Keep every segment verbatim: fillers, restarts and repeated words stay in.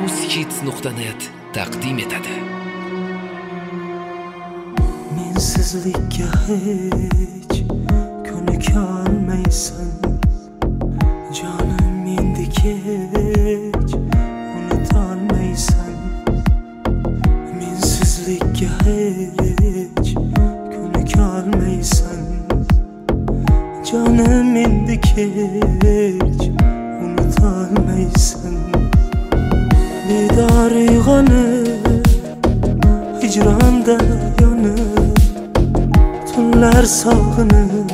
UzHits nuqta net taqdim etadi. Mensizlikka hech ko'nikolmaysan, jonim mendiki hech unutolmaysan. Mensizlikka hech ko'nikolmaysan, jonim mendiki hech unutolmaysan. Bedor uyg'onib hijronda yonib, tunlar sog'inib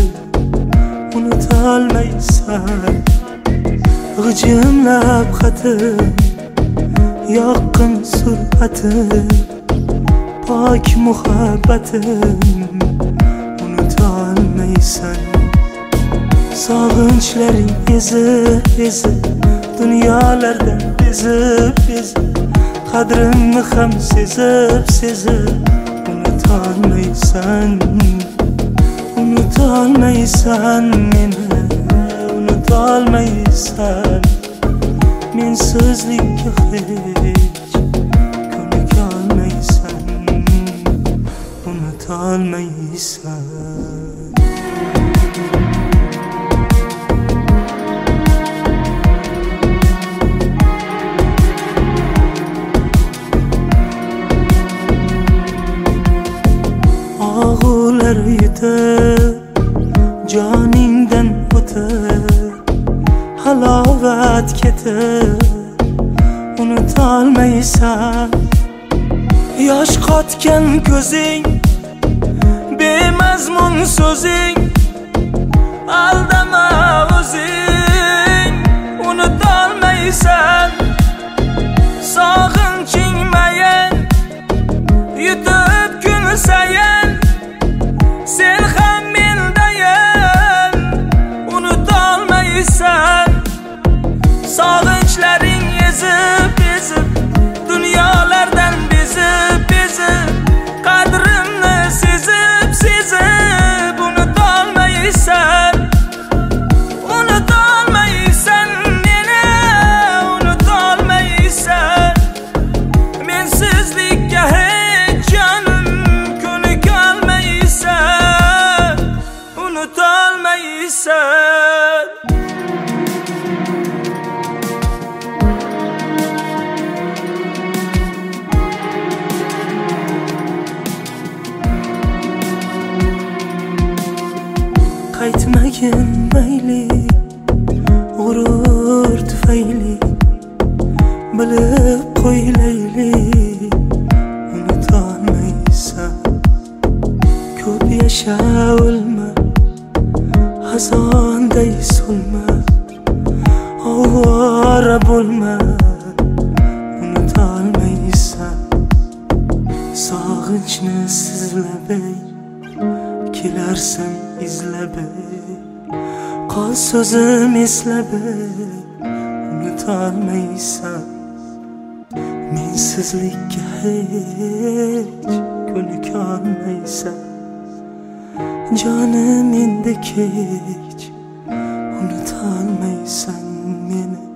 unutolmaysan. G'ijimlab xatim, yoqqin sur'atim, pok muhabbatim unutolmaysan. Sog'inchlarning ezib ezib, dunyolardan bezib bezib, qadrimni ham sezib sezib unutolmaysan. Unutolmaysan meni, unutolmaysan. Mensizlikka hech ko'nikolmaysan, unutolmaysan. Ağular yutib, joningdan o'tib, halovat ketib unutolmaysan. Yosh qotgan ko'zing, bemazmun so'zing, aldama o'zing unutolmaysan. Sog'inching mayin yutib kun sayin, sen ham mendayin unutolmaysan. Sog'inchlaring ezib ezib, dunyolardan bezib bezib, qadrimni sezib sezib unutolmaysan. Unutolmaysan meni, unutolmaysan. Mensizlikka hech jonim ko'nikolmaysan, unutolmaysan. Qaytmagin mayli, g'urur tufayli, bilib qo'ylayli unutolmaysan. Ko'p yasha o'lma, xazonday so'lma, ovora bo'lma unutolmaysan. Sog'inchni sizlabay kelarsan izlabay, qol so'zim eslabay unutolmaysan. Mensizlikka hech ko'nikolmaysan, jonim mendek hech unutolmaysan meni.